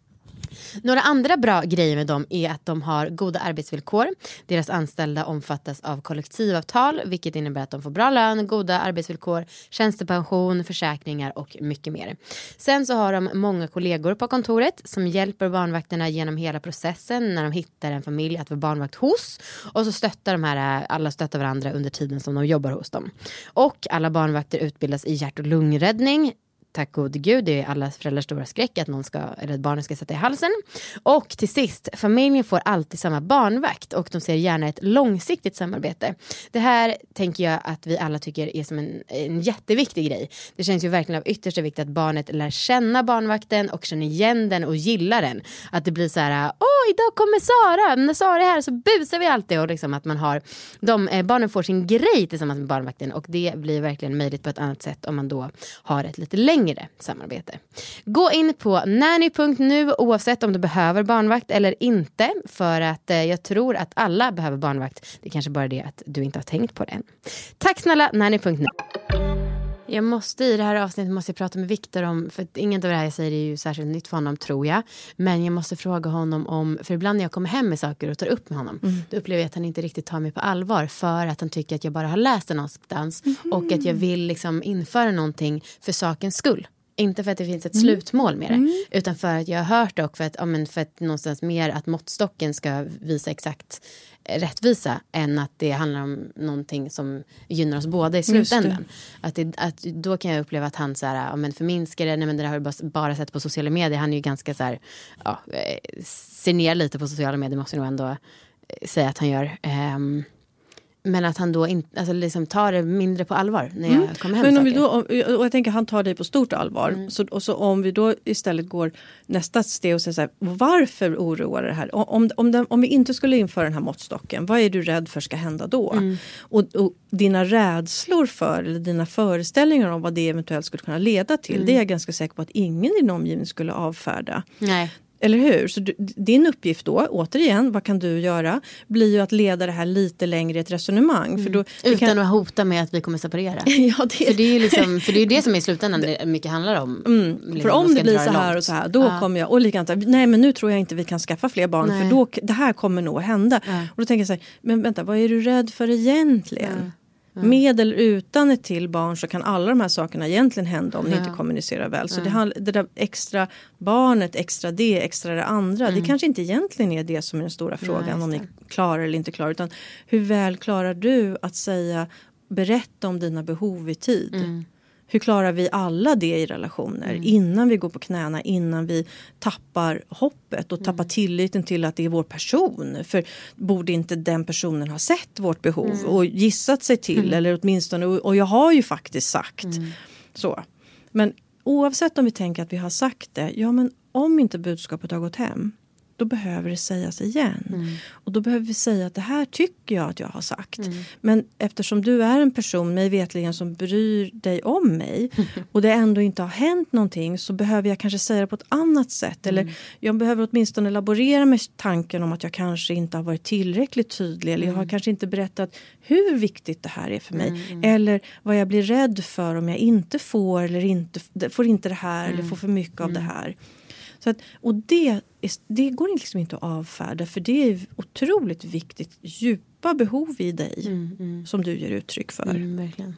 Några andra bra grejer med dem är att de har goda arbetsvillkor. Deras anställda omfattas av kollektivavtal, vilket innebär att de får bra lön, goda arbetsvillkor, tjänstepension, försäkringar och mycket mer. Sen så har de många kollegor på kontoret som hjälper barnvakterna genom hela processen när de hittar en familj att vara barnvakt hos. Och så stöttar de här, alla stöttar varandra under tiden som de jobbar hos dem. Och alla barnvakter utbildas i hjärt- och lungräddning. Tack gode gud, det är alla föräldrars stora skräck att någon ska, eller att barnen ska sätta i halsen. Och till sist, familjen får alltid samma barnvakt och de ser gärna ett långsiktigt samarbete. Det här tänker jag att vi alla tycker är som en, en jätteviktig grej. Det känns ju verkligen av yttersta vikt att barnet lär känna barnvakten och känner igen den och gillar den. Att det blir så här, åh idag kommer Sara, när Sara är här så busar vi alltid. Och liksom att man har, de, eh, barnen får sin grej tillsammans med barnvakten och det blir verkligen möjligt på ett annat sätt om man då har ett lite längre samarbete. Gå in på nanny punkt nu oavsett om du behöver barnvakt eller inte, för att eh, jag tror att alla behöver barnvakt. Det är kanske bara det att du inte har tänkt på det än. Tack snälla nanny punkt nu. Jag måste i det här avsnittet måste jag prata med Victor om, för att inget av det här jag säger är ju särskilt nytt för honom tror jag, men jag måste fråga honom om, för ibland när jag kommer hem med saker och tar upp med honom, mm. då upplever jag att han inte riktigt tar mig på allvar för att han tycker att jag bara har läst det någonstans mm. och att jag vill liksom införa någonting för sakens skull. Inte för att det finns ett mm. slutmål med det. Mm. Utan för att jag har hört det och för att, ja, men för att någonstans mer att måttstocken ska visa exakt rättvisa. Än att det handlar om någonting som gynnar oss båda i slutändan. Att, det, att då kan jag uppleva att han så här, ja, men förminskar det. Nej, men det har jag bara, bara sett på sociala medier. Han är ju ganska så här, ja, ser ner lite på sociala medier. Måste jag nog ändå säga att han gör. Um, Men att han då inte, alltså liksom tar det mindre på allvar när jag mm. kommer hem. Men om vi då, och jag tänker han tar dig på stort allvar. Mm. Så, och så om vi då istället går nästa steg och säger så här, varför oroar det här? Om, om, den, om vi inte skulle införa den här måttstocken, vad är du rädd för ska hända då? Mm. Och, och dina rädslor för, eller dina föreställningar om vad det eventuellt skulle kunna leda till, mm. det är jag ganska säker på att ingen i din omgivning skulle avfärda. Nej. Eller hur? Så du, din uppgift då, återigen, vad kan du göra? Blir ju att leda det här lite längre i ett resonemang. Mm. För då, Utan kan... att hota med att vi kommer separera. ja, det... För det är ju liksom, för det är det som i slutändan det mycket handlar om. Mm. Liksom, för om det blir så här långt. Och så här, då ja. kommer jag, och likadant, nej men nu tror jag inte vi kan skaffa fler barn. Nej. För då, det här kommer nog hända. Ja. Och då tänker jag så här, men vänta, vad är du rädd för egentligen? Ja. Mm. Med eller utan ett till barn så kan alla de här sakerna egentligen hända om ja. ni inte kommunicerar väl. Så mm. det, det där extra barnet, extra det, extra det andra. Mm. Det kanske inte egentligen är det som är den stora frågan. Ja, om ni klarar eller inte klarar. Utan hur väl klarar du att säga, berätta om dina behov i tid. Mm. Hur klarar vi alla det i relationer mm. innan vi går på knäna, innan vi tappar hoppet och mm. tappar tilliten till att det är vår person. För borde inte den personen ha sett vårt behov mm. och gissat sig till mm. eller åtminstone, och jag har ju faktiskt sagt mm. så. Men oavsett om vi tänker att vi har sagt det, ja men om inte budskapet har gått hem, då behöver det sägas igen. Mm. Och då behöver vi säga att det här tycker jag att jag har sagt. Mm. Men eftersom du är en person mig vetligen som bryr dig om mig och det ändå inte har hänt någonting, så behöver jag kanske säga det på ett annat sätt. Mm. Eller jag behöver åtminstone laborera med tanken om att jag kanske inte har varit tillräckligt tydlig. Eller jag har kanske inte berättat hur viktigt det här är för mig. Mm. Eller vad jag blir rädd för om jag inte får eller inte får inte det här Mm. eller får för mycket av Mm. det här. Så att, och det, det går liksom inte att avfärda, för det är otroligt viktigt, djupa behov i dig Mm, mm. som du ger uttryck för. Mm, verkligen.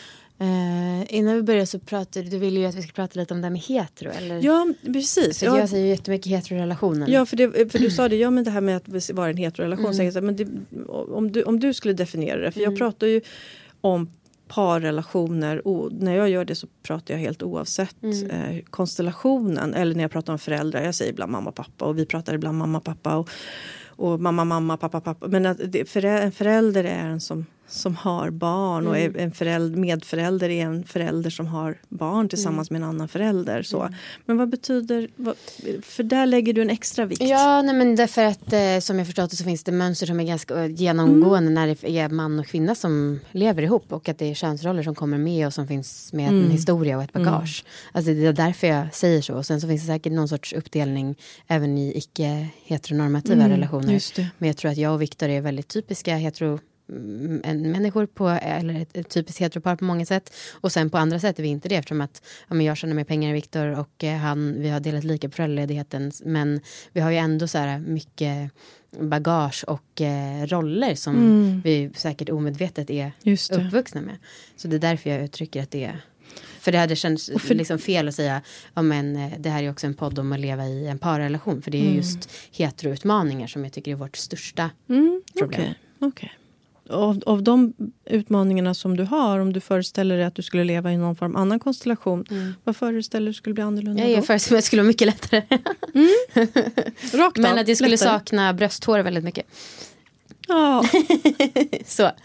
Eh, innan vi börjar så pratar du vill ju att vi ska prata lite om det här med hetero, eller? Ja, precis. För ja, jag säger ju jättemycket heterorelationen. Ja, för, det, för du sa det, ja men det här med att vara en heterorelation, mm. så jag, men det, om, du, om du skulle definiera det, för mm. jag pratar ju om parrelationer, och när jag gör det så pratar jag helt oavsett mm. eh, konstellationen, eller när jag pratar om föräldrar, jag säger ibland mamma och pappa, och vi pratar ibland mamma och pappa och, och mamma, mamma, pappa, pappa, men att det, för, en förälder är en som, som har barn mm. och är en förälder, medförälder är en förälder som har barn tillsammans mm. med en annan förälder. Så. Mm. Men vad betyder, vad, för där lägger du en extra vikt. Ja, nej, men därför att eh, som jag förstått det så finns det mönster som är ganska genomgående mm. när det är man och kvinna som lever ihop, och att det är könsroller som kommer med och som finns med mm. en historia och ett bagage. Mm. Alltså det är därför jag säger så. Och sen så finns det säkert någon sorts uppdelning även i icke-heteronormativa mm. relationer. Just det. Men jag tror att jag och Victor är väldigt typiska hetero en människor på, eller ett, ett typiskt heteropar på många sätt, och sen på andra sätt är vi inte det, eftersom att ja, men jag känner mer pengar än Victor och eh, han, vi har delat lika på föräldraledigheten, men vi har ju ändå så här mycket bagage och eh, roller som mm. vi säkert omedvetet är uppvuxna med. Så det är därför jag uttrycker att det är, för det hade känts för, liksom fel att säga ja, men det här är också en podd om att leva i en parrelation, för det är mm. just heteroutmaningar som jag tycker är vårt största mm. problem. Okej, okay. okay. Av, av de utmaningarna som du har, om du föreställer dig att du skulle leva i någon form av annan konstellation, mm. vad föreställer du skulle bli annorlunda ja, då? Jag föreställer mig att det skulle vara mycket lättare. Mm. Rakt av, men att jag skulle lättare. sakna brösthår väldigt mycket. Ja. Så. Eh,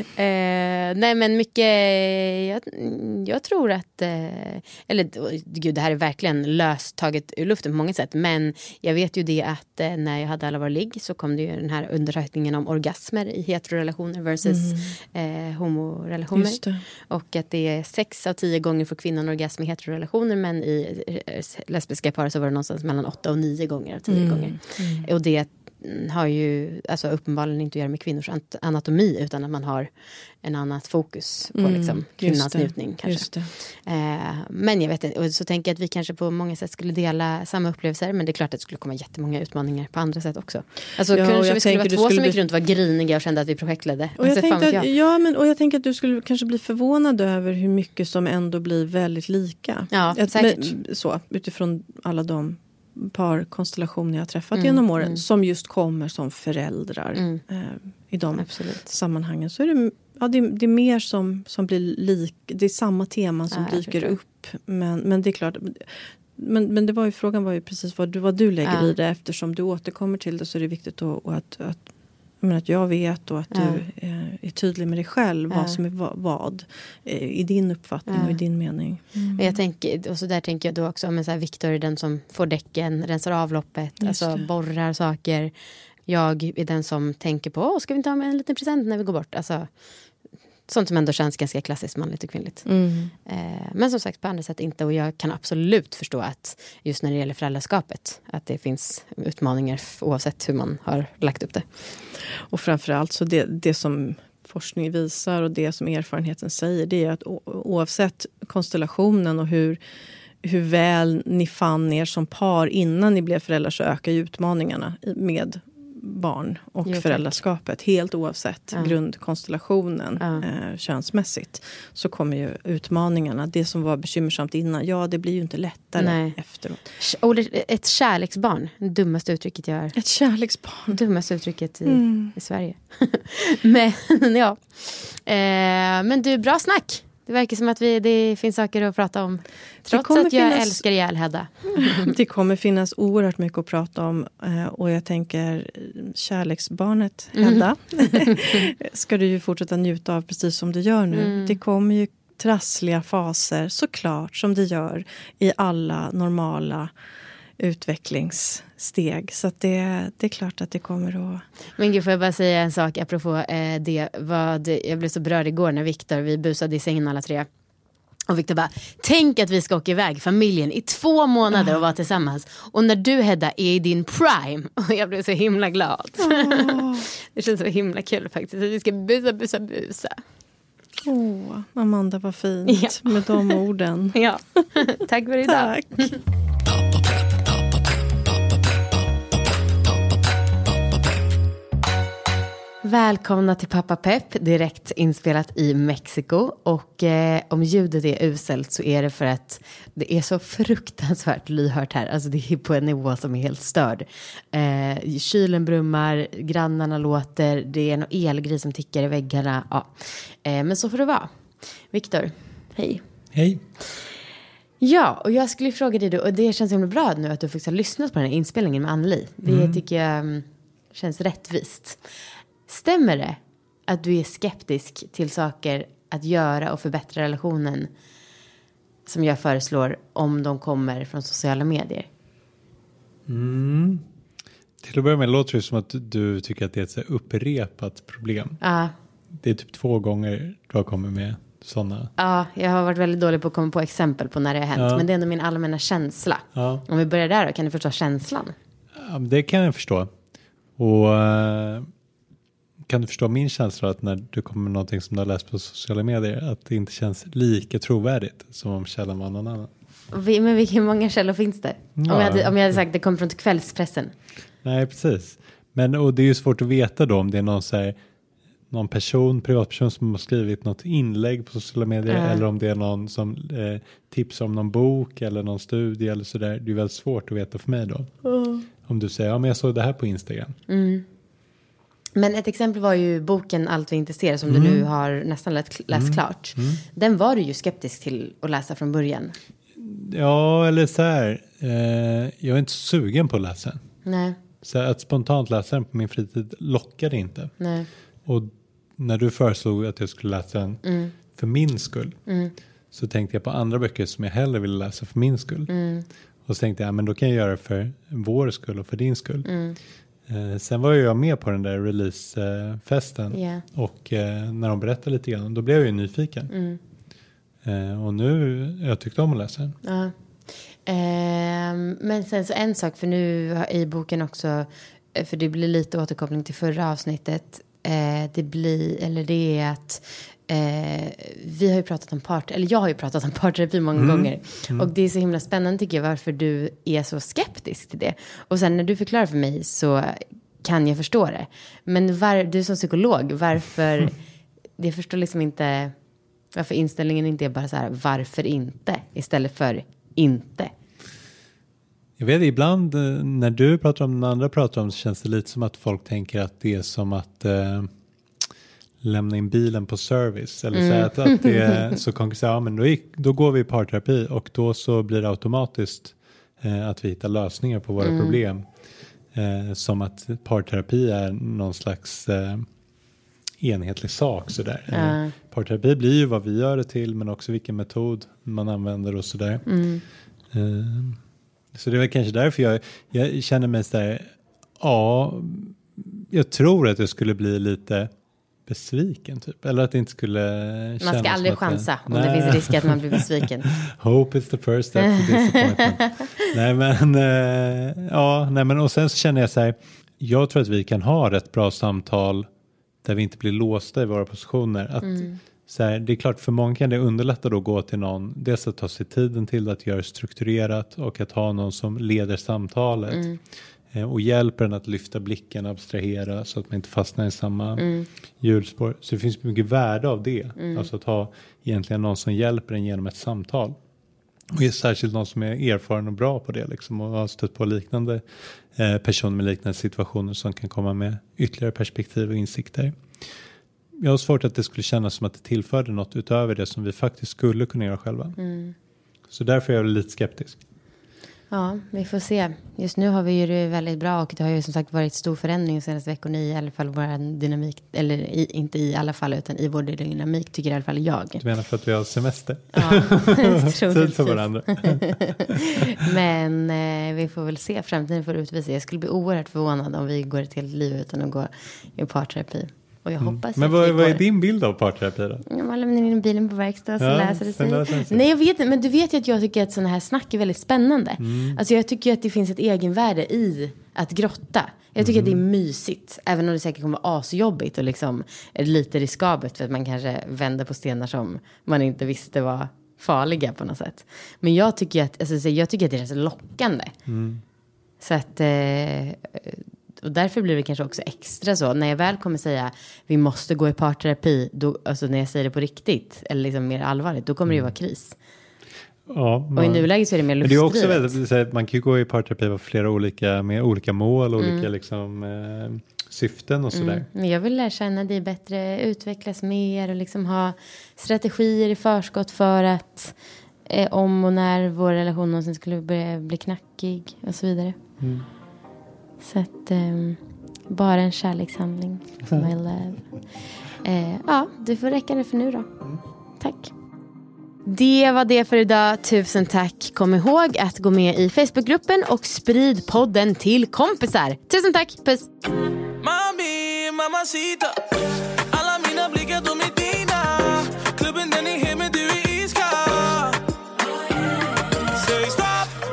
nej men mycket, jag, jag tror att, eh, eller gud det här är verkligen löst taget ur luften på många sätt, men jag vet ju det att eh, när jag hade alla våra ligg så kom det ju den här undersökningen om orgasmer i heterorelationer versus mm. eh, homorelationer. Just det. Och att det är sex av tio gånger för kvinnan orgasm i heterorelationer, men i eh, lesbiska par så var det någonstans mellan åtta och nio gånger av tio mm. gånger. Mm. Och det har ju alltså uppenbarligen inte att göra med kvinnors anatomi, utan att man har en annat fokus på mm, liksom, kvinnans njutning kanske. Eh, men jag vet inte, och så tänker jag att vi kanske på många sätt skulle dela samma upplevelser, men det är klart att det skulle komma jättemånga utmaningar på andra sätt också. Alltså ja, kanske vi skulle vara två skulle som gick bli... runt och var griniga och kände att vi projektledde. Och jag, alltså, att, ja, men, och jag tänker att du skulle kanske bli förvånad över hur mycket som ändå blir väldigt lika. Ja, att, säkert. Men, så, utifrån alla de parkonstellationer jag har träffat mm, genom åren mm. som just kommer som föräldrar mm. eh, i de Absolut. sammanhangen, så är det, ja, det, det är mer som, som blir lik, det är samma teman som ja, dyker upp, men, men det är klart, men, men det var ju, frågan var ju precis vad du, vad du lägger ja. i det, eftersom du återkommer till det, så är det viktigt att, att, att men att jag vet och att ja. du är, är tydlig med dig själv ja. vad som är vad, vad i din uppfattning ja. och i din mening. Mm. Jag tänker, och så där tänker jag då också, men så här, Victor är den som får däcken, rensar avloppet, Just alltså det. borrar saker. Jag är den som tänker på, Åh, ska vi inte ha med en liten present när vi går bort? Alltså, sånt som ändå känns ganska klassiskt manligt och kvinnligt. Mm. Eh, men som sagt på andra sätt inte, och jag kan absolut förstå att just när det gäller föräldraskapet att det finns utmaningar oavsett hur man har lagt upp det. Och framförallt så det, det som forskning visar och det som erfarenheten säger, det är att oavsett konstellationen och hur, hur väl ni fann er som par innan ni blev föräldrar, så ökar ju utmaningarna med barn och jo, föräldraskapet, helt oavsett ja. grundkonstellationen ja. eh, könsmässigt, så kommer ju utmaningarna, det som var bekymmersamt innan, ja det blir ju inte lättare Nej. efteråt. Ett kärleksbarn, det dummaste uttrycket jag är. Ett kärleksbarn. Dummaste uttrycket i, mm. i Sverige. men ja. Eh, men du, bra snack. Det verkar som att vi, det finns saker att prata om. Trots att jag finnas, älskar ihjäl Hedda. Det kommer finnas oerhört mycket att prata om. Och jag tänker kärleksbarnet Hedda. Mm. Ska du ju fortsätta njuta av precis som du gör nu. Mm. Det kommer ju trassliga faser såklart som det gör i alla normala utvecklingssteg. Så att det, det är klart att det kommer att... Men gud, får jag bara säga en sak apropå eh, det. Vad, jag blev så berörd igår när Victor, vi busade i sängen alla tre. Och Victor bara, tänk att vi ska åka iväg familjen i två månader och vara tillsammans. Och när du, Hedda, är i din prime. Och jag blev så himla glad. Oh. Det känns så himla kul faktiskt. Att vi ska busa, busa, busa. Åh, oh, Amanda, vad fint ja. Med de orden. Ja, tack för idag. Tack. Välkomna till Pappa Pepp, direkt inspelat i Mexiko. Och eh, om ljudet är uselt så är det för att det är så fruktansvärt lyhört här. Alltså det är på en nivå som är helt störd. Eh, kylen brummar, grannarna låter, det är en elgris som tickar i väggarna. Ja. Eh, men så får det vara. Victor, hej. Hej. Ja, och jag skulle fråga dig då, och det känns himla bra nu att du faktiskt har lyssnat på den här inspelningen med Anneli. Det mm. tycker jag känns rättvist. Stämmer det att du är skeptisk till saker att göra och förbättra relationen som jag föreslår om de kommer från sociala medier? Mm. Till att börja med låter det som att du tycker att det är ett så upprepat problem. Ja. Det är typ två gånger du har kommit med sådana. Ja, jag har varit väldigt dålig på att komma på exempel på när det har hänt. Ja. Men det är ändå min allmänna känsla. Ja. Om vi börjar där då, kan du förstå känslan? Ja, det kan jag förstå. Och... Uh... Kan du förstå min känsla att när du kommer med någonting som du har läst på sociala medier att det inte känns lika trovärdigt som om källan var någon annan? Men vilka många källor finns det? Ja. Om, jag hade, om jag hade sagt att det kommer från kvällspressen. Nej, precis. Men, och det är ju svårt att veta då om det är någon, så här, någon person, privatperson som har skrivit något inlägg på sociala medier mm. eller om det är någon som eh, tipsar om någon bok eller någon studie eller sådär. Det är väldigt svårt att veta för mig då. Mm. Om du säger, ja men jag såg det här på Instagram. Mm. Men ett exempel var ju boken Allt vi inte ser som mm. du nu har nästan läst, läst mm. klart. Mm. Den var du ju skeptisk till att läsa från början. Ja, eller så här. Eh, jag är inte sugen på att läsa. Nej. Så att spontant läsa den på min fritid lockade inte. Nej. Och när du föreslog att jag skulle läsa den mm. för min skull. Mm. Så tänkte jag på andra böcker som jag hellre ville läsa för min skull. Mm. Och så tänkte jag, men då kan jag göra det för vår skull och för din skull. Mm. Eh, sen var jag med på den där releasefesten eh, yeah. och eh, när de berättade lite grann, då blev jag ju nyfiken. Mm. Eh, och nu, jag tyckte om att läsa den. Ja. Eh, men sen så en sak, för nu i boken också, för det blir lite återkoppling till förra avsnittet, eh, det blir, eller det är att Eh, vi har ju pratat om part, eller jag har ju pratat om parterapi många mm. gånger mm. och det är så himla spännande tycker jag varför du är så skeptisk till det, och sen när du förklarar för mig så kan jag förstå det, men var, du som psykolog, varför mm. jag förstår liksom inte varför inställningen inte är bara så här, varför inte istället för inte. Jag vet, ibland när du pratar om, när andra pratar om, så känns det lite som att folk tänker att det är som att eh, lämna in bilen på service. Eller mm. så att, att det är så konkret. Ja, men då, gick, då går vi i parterapi och då så blir det automatiskt eh, att vi hittar lösningar på våra mm. problem. Eh, som att parterapi är någon slags eh, enhetlig sak. Sådär. Mm. Eh, parterapi blir ju vad vi gör det till, men också vilken metod man använder och sådär. Mm. Eh, så det är väl kanske därför jag, jag känner mig sådär, ja, jag tror att jag skulle bli lite besviken typ. Eller att det inte skulle kännas. Man ska aldrig chansa det, om nej. Det finns risk att man blir besviken. Hope is the first step to disappointment. nej men, äh, ja, nej men och sen så känner jag så här, jag tror att vi kan ha rätt bra samtal där vi inte blir låsta i våra positioner. Att, mm. så här, det är klart för många kan det underlätta då att gå till någon, dels att ta sig tiden till att göra strukturerat och att ha någon som leder samtalet. Mm. Och hjälper en att lyfta blicken, abstrahera så att man inte fastnar i samma mm. hjulspår. Så det finns mycket värde av det. Mm. Alltså att ha egentligen någon som hjälper en genom ett samtal. Och särskilt någon som är erfaren och bra på det. Liksom, och har stött på liknande eh, personer med liknande situationer som kan komma med ytterligare perspektiv och insikter. jag har svårt att det skulle kännas som att det tillförde något utöver det som vi faktiskt skulle kunna göra själva. Mm. Så därför är jag lite skeptisk. Ja, vi får se. Just nu har vi ju det väldigt bra och det har ju som sagt varit stor förändring de senaste veckorna i alla fall vår dynamik, eller i, inte i alla fall utan i vår dynamik tycker i alla fall jag. Du menar för att vi har semester? Ja, tid för varandra. Men eh, vi får väl se, framtiden får utvisa. Jag skulle bli oerhört förvånad om vi går ett helt liv utan att gå i parterapi. Och jag hoppas mm. Men vad, vad är din bild av parterapi då? Man lämnar in bilen på verkstad och så ja, läser det sig. Nej, jag vet inte, men du vet ju att jag tycker att sådana här snack är väldigt spännande. Mm. Alltså jag tycker att det finns ett egenvärde i att grotta. Jag tycker mm. att det är mysigt. Även om det säkert kommer vara asjobbigt och liksom är lite riskabelt för att man kanske vänder på stenar som man inte visste var farliga på något sätt. Men jag tycker att, alltså, jag tycker att det är så lockande. Mm. Så att... Eh, Och därför blir det kanske också extra så. När jag väl kommer säga vi måste gå i parterapi. Då, alltså när jag säger det på riktigt. Eller liksom mer allvarligt. Då kommer det ju vara kris. Ja, man, och i nuläget så är det mer luftdrivet. Men det är också väldigt, man kan ju gå i parterapi med flera olika, med olika mål. Mm. Olika liksom, eh, syften och sådär. Mm. Men jag vill lära känna dig bättre. Utvecklas mer. Och liksom ha strategier i förskott för att. Eh, om och när vår relation någonsin skulle börja bli knackig. Och så vidare. Mm. Så att um, bara en kärlekshandling for my love. Eh, ja, det får räcka det för nu då. Tack. Det var det för idag. Tusen tack. Kom ihåg att gå med i Facebookgruppen och sprid podden till kompisar. Tusen tack. Puss. Mami, mamacita. Alla mina blickar de är dina. Klubben den är hemma, du är iskall. Säg stopp.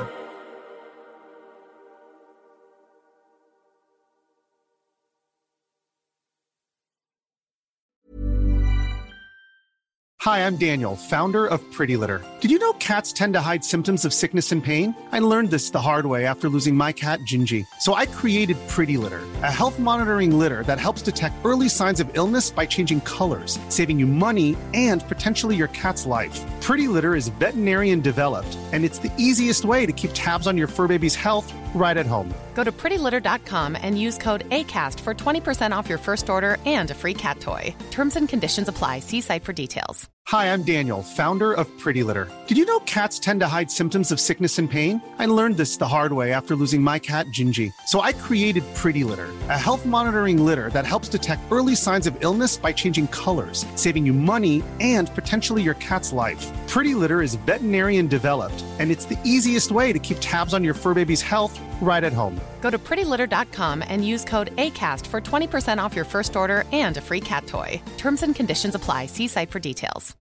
Hi, I'm Daniel, founder of Pretty Litter. Did you know cats tend to hide symptoms of sickness and pain? I learned this the hard way after losing my cat, Gingy. So I created Pretty Litter, a health monitoring litter that helps detect early signs of illness by changing colors, saving you money and potentially your cat's life. Pretty Litter is veterinarian developed, and it's the easiest way to keep tabs on your fur baby's health right at home. Go to pretty litter dot com and use code ACAST for twenty percent off your first order and a free cat toy. Terms and conditions apply. See site for details. Hi, I'm Daniel, founder of Pretty Litter. Did you know cats tend to hide symptoms of sickness and pain? I learned this the hard way after losing my cat, Gingy. So I created Pretty Litter, a health monitoring litter that helps detect early signs of illness by changing colors, saving you money and potentially your cat's life. Pretty Litter is veterinarian developed, and it's the easiest way to keep tabs on your fur baby's health right at home. Go to pretty litter dot com and use code ACAST for twenty percent off your first order and a free cat toy. Terms and conditions apply. See site for details.